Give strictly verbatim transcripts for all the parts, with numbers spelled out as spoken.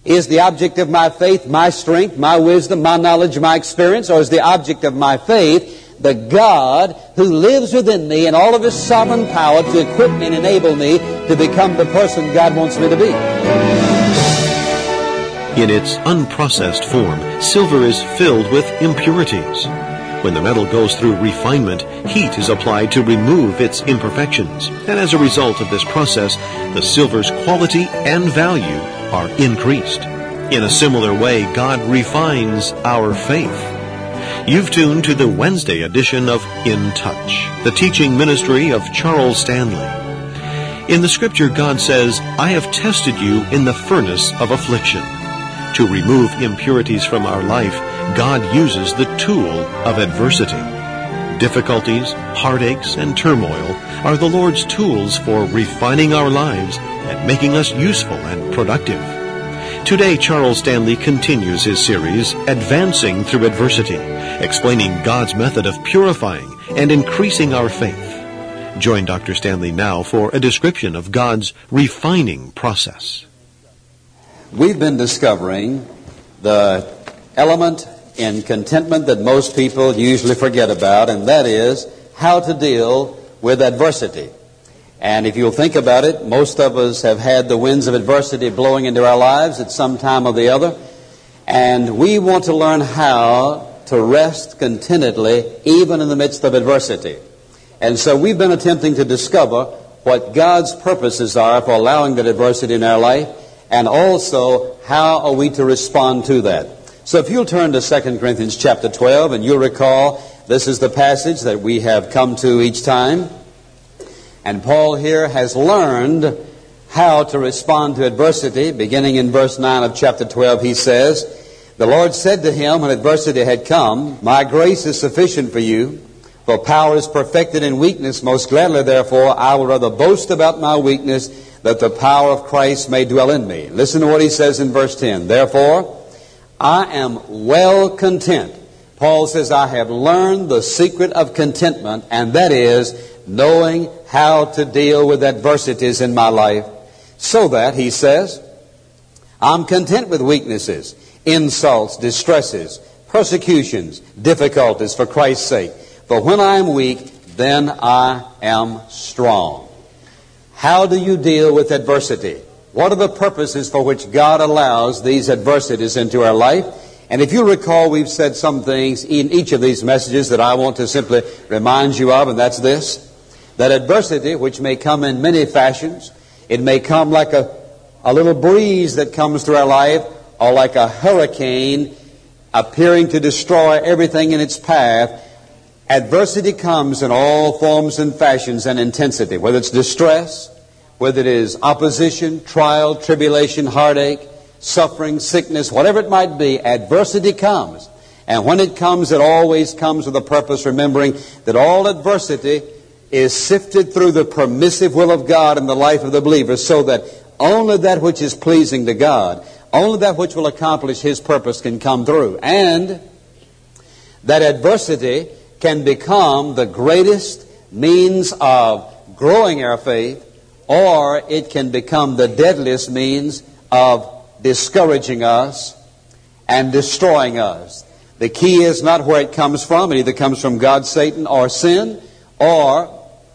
Is the object of my faith my strength, my wisdom, my knowledge, my experience, or is the object of my faith the God who lives within me in all of His sovereign power to equip me and enable me to become the person God wants me to be? In its unprocessed form, silver is filled with impurities. When the metal goes through refinement, heat is applied to remove its imperfections. And as a result of this process, the silver's quality and value are increased. In a similar way, God refines our faith. You've tuned to the Wednesday edition of In Touch, the teaching ministry of Charles Stanley. In the Scripture, God says, "I have tested you in the furnace of affliction." To remove impurities from our life, God uses the tool of adversity. Difficulties, heartaches, and turmoil are the Lord's tools for refining our lives and making us useful and productive. Today, Charles Stanley continues his series, Advancing Through Adversity, explaining God's method of purifying and increasing our faith. Join Doctor Stanley now for a description of God's refining process. We've been discovering the element in contentment that most people usually forget about, and that is how to deal with adversity. And if you'll think about it, most of us have had the winds of adversity blowing into our lives at some time or the other, and we want to learn how to rest contentedly even in the midst of adversity. And so we've been attempting to discover what God's purposes are for allowing that adversity in our life, and also how are we to respond to that. So if you'll turn to Second Corinthians chapter twelve, and you'll recall this is the passage that we have come to each time. And Paul here has learned how to respond to adversity. Beginning in verse nine of chapter twelve, he says, "The Lord said to him when adversity had come, My grace is sufficient for you, for power is perfected in weakness. Most gladly, therefore, I will rather boast about my weakness, that the power of Christ may dwell in me." Listen to what he says in verse ten. "Therefore, I am well content." Paul says, I have learned the secret of contentment, and that is knowing how to deal with adversities in my life, so that, he says, I'm content with weaknesses, insults, distresses, persecutions, difficulties for Christ's sake. For when I am weak, then I am strong. How do you deal with adversity? What are the purposes for which God allows these adversities into our life? And if you recall, we've said some things in each of these messages that I want to simply remind you of, and that's this: that adversity, which may come in many fashions, it may come like a, a little breeze that comes through our life, or like a hurricane appearing to destroy everything in its path. Adversity comes in all forms and fashions and intensity, whether it's distress, whether it is opposition, trial, tribulation, heartache, suffering, sickness, whatever it might be, adversity comes. And when it comes, it always comes with a purpose, remembering that all adversity is sifted through the permissive will of God in the life of the believer, so that only that which is pleasing to God, only that which will accomplish His purpose can come through. And that adversity can become the greatest means of growing our faith, or it can become the deadliest means of discouraging us and destroying us. The key is not where it comes from. It either comes from God, Satan, or sin, or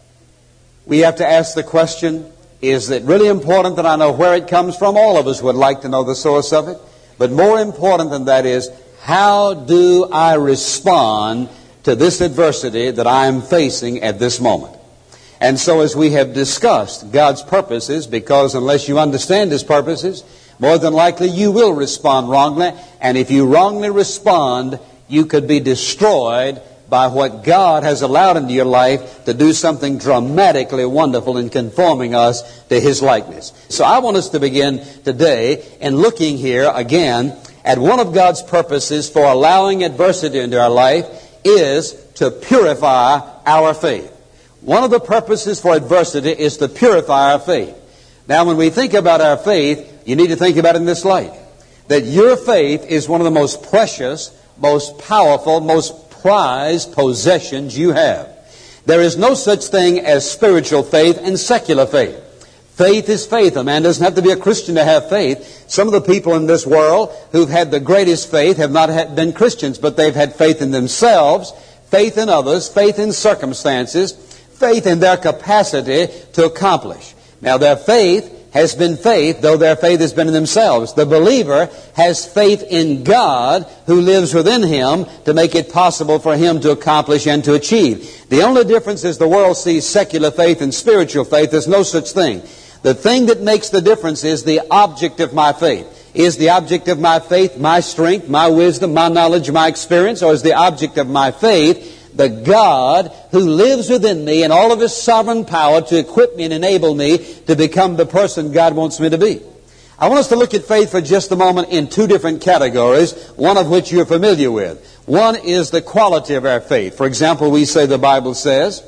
we have to ask the question, is it really important that I know where it comes from? All of us would like to know the source of it. But more important than that is, how do I respond to this adversity that I am facing at this moment? And so as we have discussed God's purposes, because unless you understand His purposes, more than likely you will respond wrongly. And if you wrongly respond, you could be destroyed by what God has allowed into your life to do something dramatically wonderful in conforming us to His likeness. So I want us to begin today in looking here again at one of God's purposes for allowing adversity into our life is to purify our faith. One of the purposes for adversity is to purify our faith. Now, when we think about our faith, you need to think about it in this light: that your faith is one of the most precious, most powerful, most prized possessions you have. There is no such thing as spiritual faith and secular faith. Faith is faith. A man doesn't have to be a Christian to have faith. Some of the people in this world who've had the greatest faith have not had, been Christians, but they've had faith in themselves, faith in others, faith in circumstances, faith in their capacity to accomplish. Now, their faith has been faith, though their faith has been in themselves. The believer has faith in God who lives within him to make it possible for him to accomplish and to achieve. The only difference is the world sees secular faith and spiritual faith. There's no such thing. The thing that makes the difference is the object of my faith. Is the object of my faith my strength, my wisdom, my knowledge, my experience, or is the object of my faith the God who lives within me in all of His sovereign power to equip me and enable me to become the person God wants me to be? I want us to look at faith for just a moment in two different categories, one of which you're familiar with. One is the quality of our faith. For example, we say the Bible says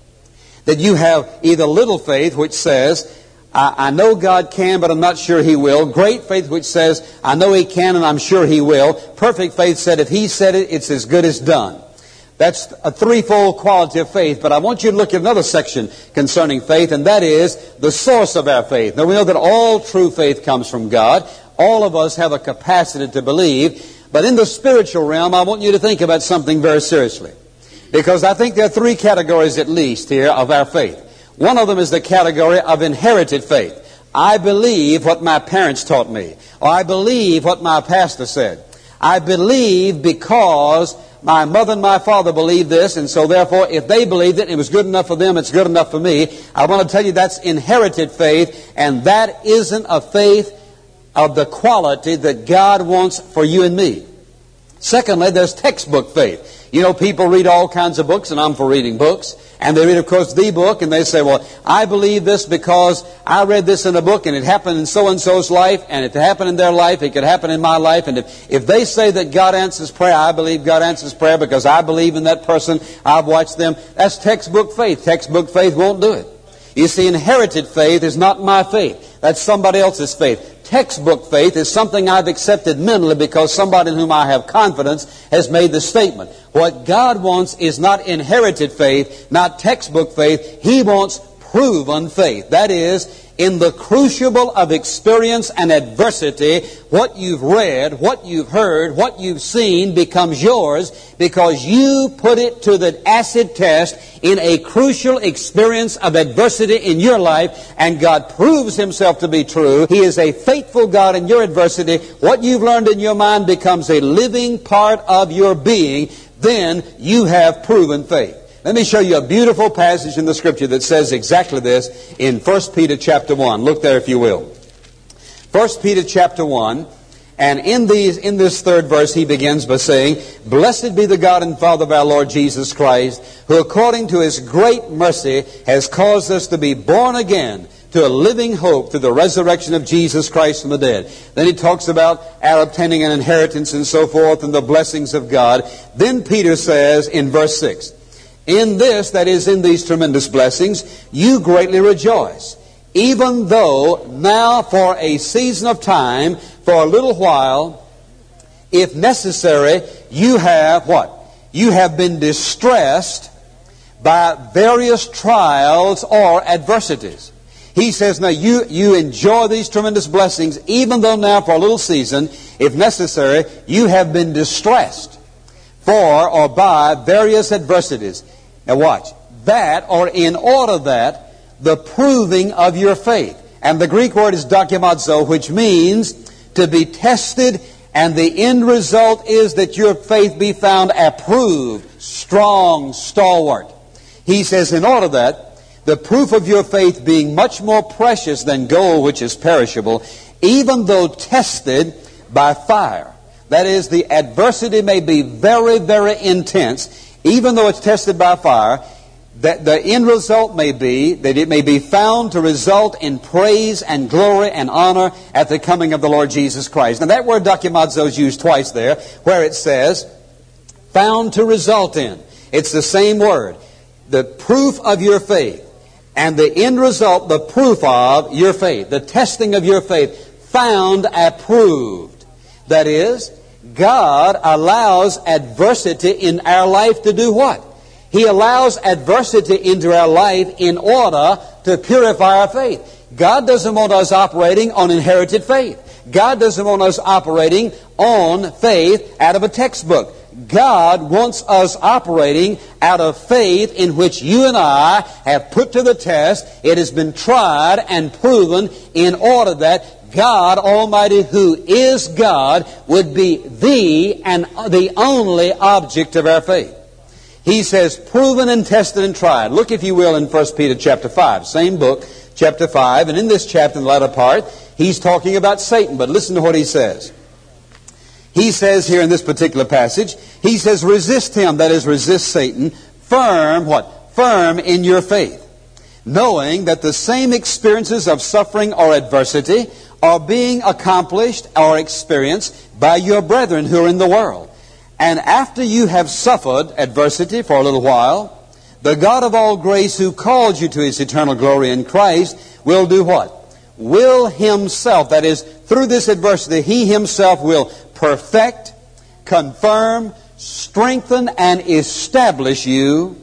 that you have either little faith, which says, I, I know God can, but I'm not sure He will. Great faith, which says, I know He can and I'm sure He will. Perfect faith said, if He said it, it's as good as done. That's a threefold quality of faith. But I want you to look at another section concerning faith, and that is the source of our faith. Now, we know that all true faith comes from God. All of us have a capacity to believe. But in the spiritual realm, I want you to think about something very seriously. Because I think there are three categories at least here of our faith. One of them is the category of inherited faith. I believe what my parents taught me. Or I believe what my pastor said. I believe because my mother and my father believed this, and so therefore if they believed it and it was good enough for them, it's good enough for me. I want to tell you that's inherited faith, and that isn't a faith of the quality that God wants for you and me. Secondly, there's textbook faith. You know, people read all kinds of books, and I'm for reading books. And they read, of course, the book, and they say, well, I believe this because I read this in a book, and it happened in so-and-so's life, and if it happened in their life, it could happen in my life. And if, if they say that God answers prayer, I believe God answers prayer because I believe in that person. I've watched them. That's textbook faith. Textbook faith won't do it. You see, inherited faith is not my faith. That's somebody else's faith. Textbook faith is something I've accepted mentally because somebody in whom I have confidence has made the statement. What God wants is not inherited faith, not textbook faith. He wants proven faith. That is, in the crucible of experience and adversity, what you've read, what you've heard, what you've seen becomes yours because you put it to the acid test in a crucial experience of adversity in your life, and God proves Himself to be true. He is a faithful God in your adversity. What you've learned in your mind becomes a living part of your being. Then you have proven faith. Let me show you a beautiful passage in the Scripture that says exactly this in First Peter chapter one. Look there if you will. First Peter chapter one, and in these in this third verse he begins by saying, Blessed be the God and Father of our Lord Jesus Christ, who according to His great mercy has caused us to be born again to a living hope through the resurrection of Jesus Christ from the dead. Then he talks about our obtaining an inheritance and so forth and the blessings of God. Then Peter says in verse six, In this, that is, in these tremendous blessings, you greatly rejoice, even though now for a season of time, for a little while, if necessary, you have what? You have been distressed by various trials or adversities. He says, now you, you enjoy these tremendous blessings, even though now for a little season, if necessary, you have been distressed for or by various adversities. Now watch. That, or in order that, the proving of your faith. And the Greek word is dokimazo, which means to be tested, and the end result is that your faith be found approved, strong, stalwart. He says, in order that, the proof of your faith being much more precious than gold which is perishable, even though tested by fire. That is, the adversity may be very, very intense, even though it's tested by fire, that the end result may be that it may be found to result in praise and glory and honor at the coming of the Lord Jesus Christ. Now that word dokimazo is used twice there, where it says, found to result in. It's the same word. The proof of your faith. And the end result, the proof of your faith. The testing of your faith. Found approved. That is, God allows adversity in our life to do what? He allows adversity into our life in order to purify our faith. God doesn't want us operating on inherited faith. God doesn't want us operating on faith out of a textbook. God wants us operating out of faith in which you and I have put to the test. It has been tried and proven in order that God Almighty, who is God, would be the and the only object of our faith. He says, proven and tested and tried. Look, if you will, in First Peter chapter five, same book, chapter five. And in this chapter, in the latter part, he's talking about Satan. But listen to what he says. He says here in this particular passage, he says, resist him, that is, resist Satan, firm, what? Firm in your faith, knowing that the same experiences of suffering or adversity are being accomplished or experienced by your brethren who are in the world. And after you have suffered adversity for a little while, the God of all grace, who called you to His eternal glory in Christ, will do what? Will Himself, that is, through this adversity, He Himself will perfect, confirm, strengthen, and establish you.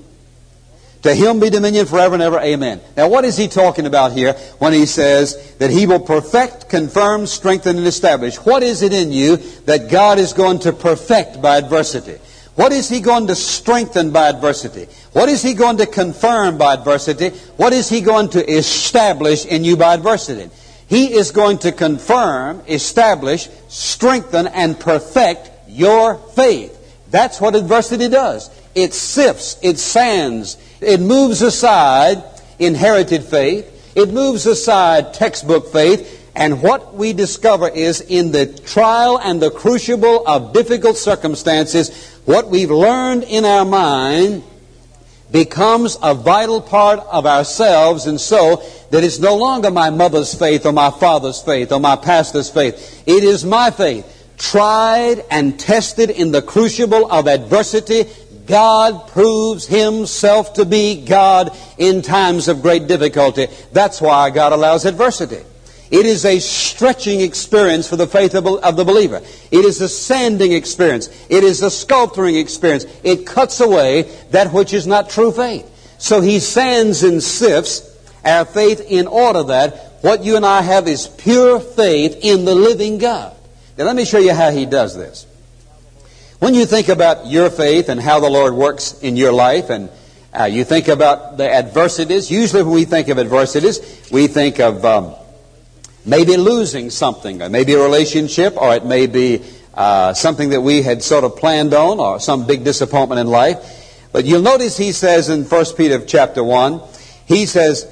To Him be dominion forever and ever. Amen. Now, what is he talking about here when he says that He will perfect, confirm, strengthen, and establish? What is it in you that God is going to perfect by adversity? What is He going to strengthen by adversity? What is He going to confirm by adversity? What is He going to establish in you by adversity? He is going to confirm, establish, strengthen, and perfect your faith. That's what adversity does. It sifts, it sands, it moves aside inherited faith, it moves aside textbook faith, and what we discover is in the trial and the crucible of difficult circumstances, what we've learned in our mind becomes a vital part of ourselves, and so that it's no longer my mother's faith or my father's faith or my pastor's faith. It is my faith, tried and tested in the crucible of adversity. God proves Himself to be God in times of great difficulty. That's why God allows adversity. It is a stretching experience for the faith of the believer. It is a sanding experience. It is a sculpturing experience. It cuts away that which is not true faith. So He sands and sifts our faith in order that what you and I have is pure faith in the living God. Now let me show you how He does this. When you think about your faith and how the Lord works in your life, and uh, you think about the adversities, usually when we think of adversities, we think of um, maybe losing something, or maybe a relationship, or it may be uh, something that we had sort of planned on, or some big disappointment in life. But you'll notice he says in First Peter chapter one, he says,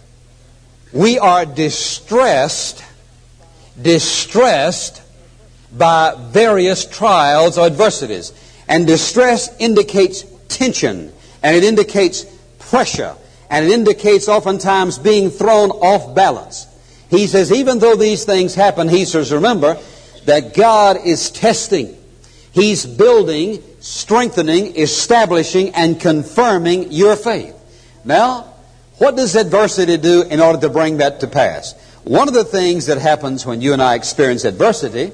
we are distressed, distressed by various trials or adversities. And distress indicates tension, and it indicates pressure, and it indicates oftentimes being thrown off balance. He says, even though these things happen, he says, remember that God is testing. He's building, strengthening, establishing, and confirming your faith. Now, what does adversity do in order to bring that to pass? One of the things that happens when you and I experience adversity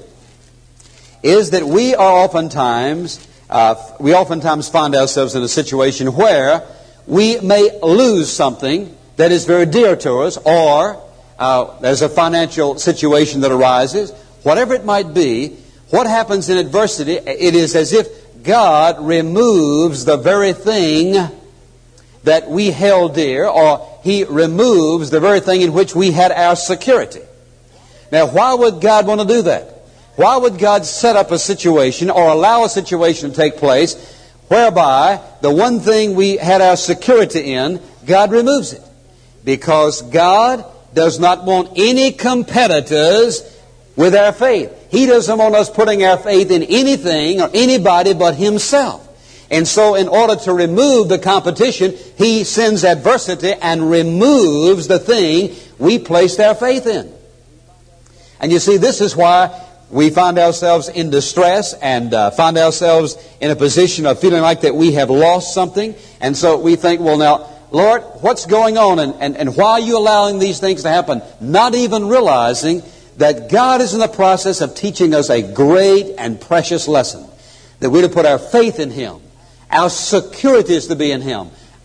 is that we are oftentimes, uh, we oftentimes find ourselves in a situation where we may lose something that is very dear to us, or uh, there's a financial situation that arises. Whatever it might be, what happens in adversity, it is as if God removes the very thing that we held dear, or He removes the very thing in which we had our security. Now, why would God want to do that? Why would God set up a situation or allow a situation to take place whereby the one thing we had our security in, God removes it? Because God does not want any competitors with our faith. He doesn't want us putting our faith in anything or anybody but Himself. And so in order to remove the competition, He sends adversity and removes the thing we placed our faith in. And you see, this is why we find ourselves in distress and uh, find ourselves in a position of feeling like that we have lost something. And so we think, well now, Lord, what's going on, and, and, and why are you allowing these things to happen? Not even realizing that God is in the process of teaching us a great and precious lesson. That we're to put our faith in Him. Our security is to be in Him. Our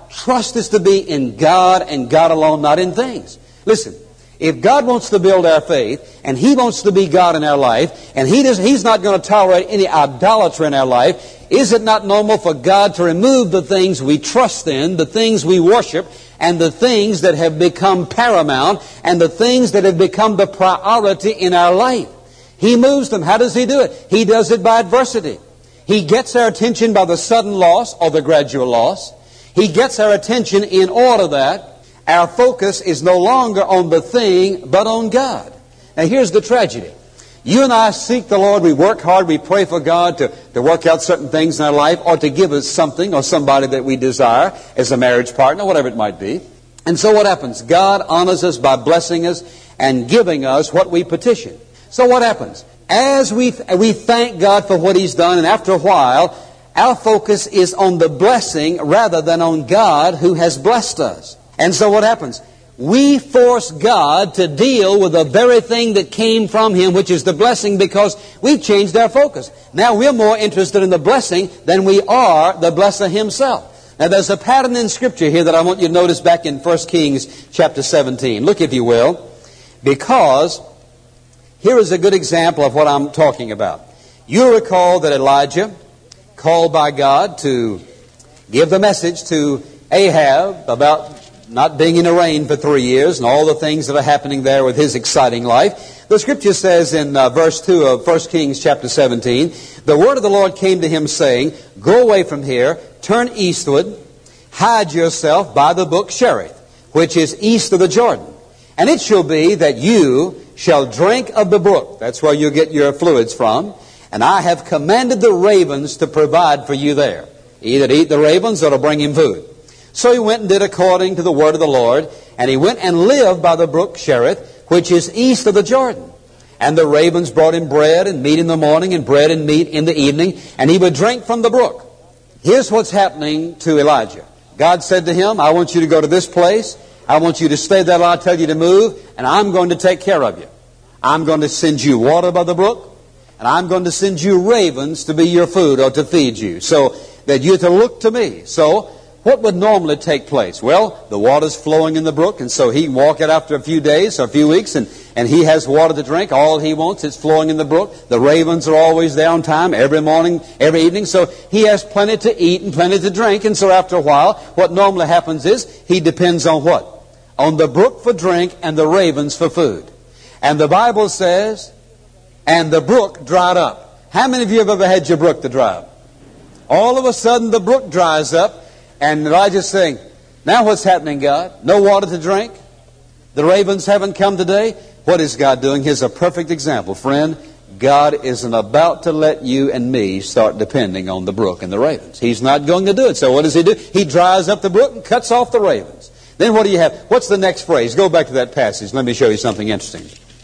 trust is to be in God and God alone, not in things. Listen, if God wants to build our faith, and He wants to be God in our life, and He does, He's not going to tolerate any idolatry in our life, is it not normal for God to remove the things we trust in, the things we worship, and the things that have become paramount, and the things that have become the priority in our life? He moves them. How does He do it? He does it by adversity. He gets our attention by the sudden loss or the gradual loss. He gets our attention in order that our focus is no longer on the thing, but on God. Now here's the tragedy. You and I seek the Lord, we work hard, we pray for God to, to work out certain things in our life, or to give us something or somebody that we desire as a marriage partner, whatever it might be. And so what happens? God honors us by blessing us and giving us what we petition. So what happens? As we, we thank God for what He's done, and after a while, our focus is on the blessing rather than on God who has blessed us. And so what happens? We force God to deal with the very thing that came from Him, which is the blessing, because we've changed our focus. Now we're more interested in the blessing than we are the blesser Himself. Now there's a pattern in Scripture here that I want you to notice back in First Kings chapter seventeen. Look, if you will, because here is a good example of what I'm talking about. You'll recall that Elijah, called by God to give the message to Ahab about not being in the rain for three years and all the things that are happening there with his exciting life. The Scripture says in uh, verse two of First Kings chapter seventeen, the word of the Lord came to him saying, go away from here, turn eastward, hide yourself by the brook Cherith, which is east of the Jordan. And it shall be that you shall drink of the brook. That's where you get your fluids from. And I have commanded the ravens to provide for you there. Either eat the ravens or to bring him food. So he went and did according to the word of the Lord, and he went and lived by the brook Cherith, which is east of the Jordan. And the ravens brought him bread and meat in the morning, and bread and meat in the evening, and he would drink from the brook. Here's what's happening to Elijah. God said to him, I want you to go to this place. I want you to stay there till I tell you to move, and I'm going to take care of you. I'm going to send you water by the brook, and I'm going to send you ravens to be your food or to feed you, so that you're to look to me. So what would normally take place? Well, the water's flowing in the brook, and so he can walk it after a few days or a few weeks, and, and he has water to drink. All he wants is flowing in the brook. The ravens are always there on time, every morning, every evening, so he has plenty to eat and plenty to drink. And so after a while, what normally happens is he depends on what? On the brook for drink and the ravens for food. And the Bible says, and the brook dried up. How many of you have ever had your brook to dry up? All of a sudden the brook dries up, and Elijah's saying, now what's happening, God? No water to drink? The ravens haven't come today? What is God doing? Here's a perfect example. Friend, God isn't about to let you and me start depending on the brook and the ravens. He's not going to do it. So what does He do? He dries up the brook and cuts off the ravens. Then what do you have? What's the next phrase? Go back to that passage. Let me show you something interesting.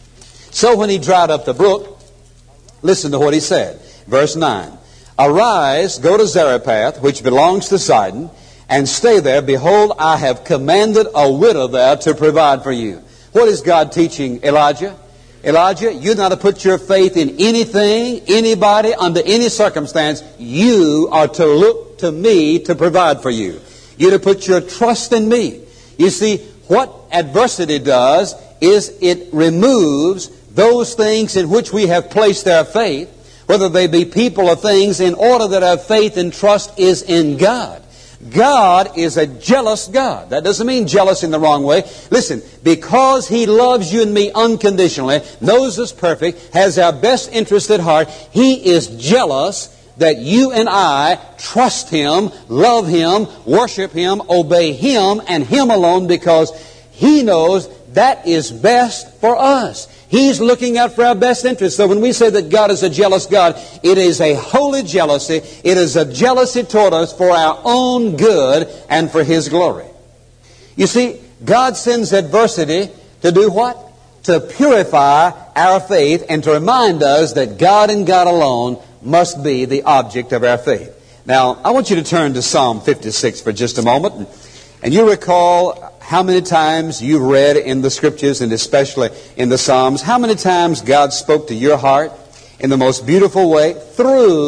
So when he dried up the brook, listen to what he said. Verse nine. Arise, go to Zarephath, which belongs to Sidon, and stay there. Behold, I have commanded a widow there to provide for you. What is God teaching Elijah? Elijah, you're not to put your faith in anything, anybody, under any circumstance. You are to look to me to provide for you. You're to put your trust in me. You see, what adversity does is it removes those things in which we have placed our faith, whether they be people or things, in order that our faith and trust is in God. God is a jealous God. That doesn't mean jealous in the wrong way. Listen, because He loves you and me unconditionally, knows us perfect, has our best interest at heart, He is jealous that you and I trust Him, love Him, worship Him, obey Him and Him alone, because He knows that is best for us. He's looking out for our best interest. So when we say that God is a jealous God, it is a holy jealousy. It is a jealousy toward us for our own good and for His glory. You see, God sends adversity to do what? To purify our faith and to remind us that God and God alone must be the object of our faith. Now, I want you to turn to Psalm fifty-six for just a moment. And you recall how many times you've read in the Scriptures, and especially in the Psalms, how many times God spoke to your heart in the most beautiful way through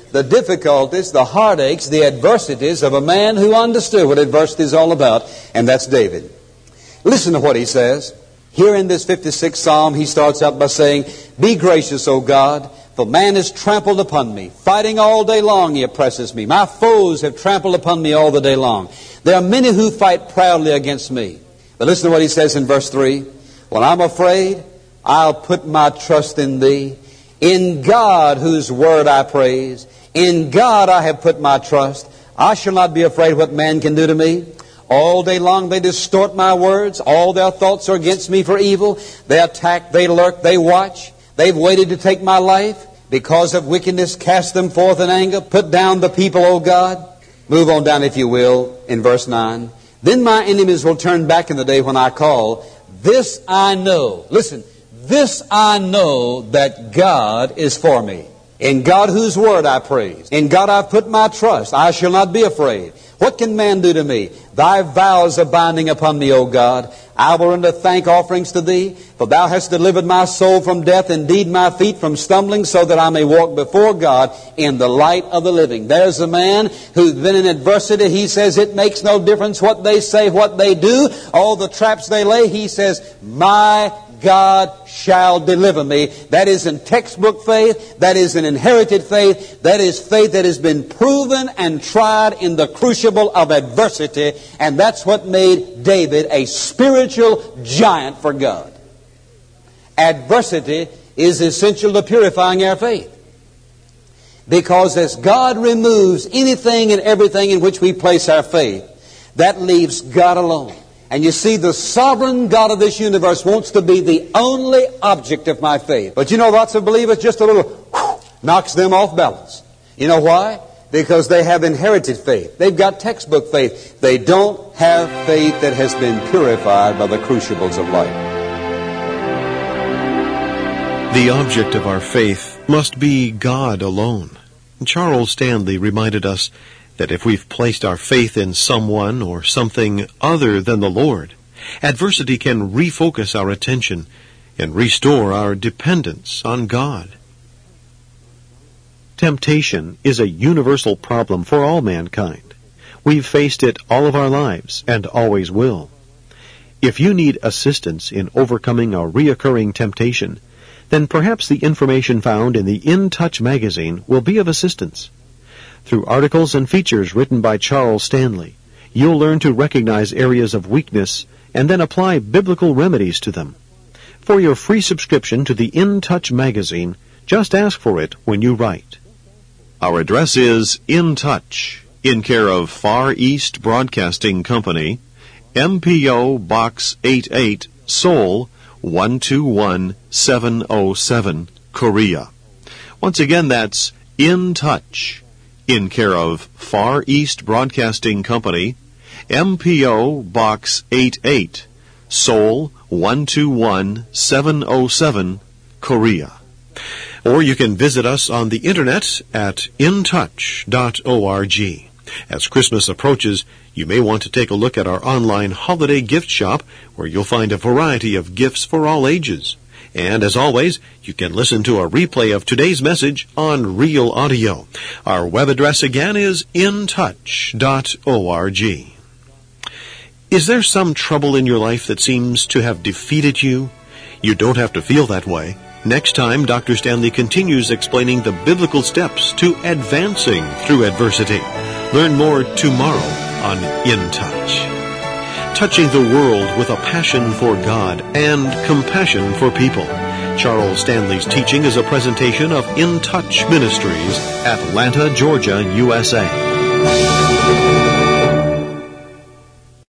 the difficulties, the heartaches, the adversities of a man who understood what adversity is all about, and that's David. Listen to what he says. Here in this fifty-sixth Psalm, he starts out by saying, "Be gracious, O God, for man has trampled upon me. Fighting all day long he oppresses me. My foes have trampled upon me all the day long. There are many who fight proudly against me." But listen to what he says in verse three. "When I'm afraid, I'll put my trust in thee. In God, whose word I praise. In God I have put my trust. I shall not be afraid what man can do to me. All day long they distort my words. All their thoughts are against me for evil. They attack, they lurk, they watch. They've waited to take my life. Because of wickedness, cast them forth in anger. Put down the people, O God." Move on down, if you will, in verse nine. "Then my enemies will turn back in the day when I call. This I know." Listen. "This I know, that God is for me. In God whose word I praise. In God I've put my trust. I shall not be afraid. What can man do to me? Thy vows are binding upon me, O God. I will render thank offerings to thee, for thou hast delivered my soul from death, indeed my feet from stumbling, so that I may walk before God in the light of the living." There's a man who's been in adversity. He says it makes no difference what they say, what they do, all the traps they lay. He says, "My God shall deliver me." That is in textbook faith. That is an inherited faith. That is faith that has been proven and tried in the crucible of adversity. And that's what made David a spiritual giant for God. Adversity is essential to purifying our faith. Because as God removes anything and everything in which we place our faith, that leaves God alone. And you see, the sovereign God of this universe wants to be the only object of my faith. But you know, lots of believers, just a little whoosh, knocks them off balance. You know why? Because they have inherited faith. They've got textbook faith. They don't have faith that has been purified by the crucibles of life. The object of our faith must be God alone. Charles Stanley reminded us that if we've placed our faith in someone or something other than the Lord, adversity can refocus our attention and restore our dependence on God. Temptation is a universal problem for all mankind. We've faced it all of our lives and always will. If you need assistance in overcoming a reoccurring temptation, then perhaps the information found in the In Touch magazine will be of assistance. Through articles and features written by Charles Stanley, you'll learn to recognize areas of weakness and then apply biblical remedies to them. For your free subscription to the In Touch magazine, just ask for it when you write. Our address is In Touch, in care of Far East Broadcasting Company, M P O Box eighty-eight, Seoul, one two one seven oh seven, Korea. Once again, that's In Touch, in care of Far East Broadcasting Company, M P O Box eighty-eight, Seoul, one two one seven oh seven, Korea. Or you can visit us on the internet at in touch dot org. As Christmas approaches, you may want to take a look at our online holiday gift shop, where you'll find a variety of gifts for all ages. And as always, you can listen to a replay of today's message on Real Audio. Our web address again is in touch dot org. Is there some trouble in your life that seems to have defeated you? You don't have to feel that way. Next time, Doctor Stanley continues explaining the biblical steps to advancing through adversity. Learn more tomorrow on In Touch. Touching the world with a passion for God and compassion for people. Charles Stanley's teaching is a presentation of In Touch Ministries, Atlanta, Georgia, U S A.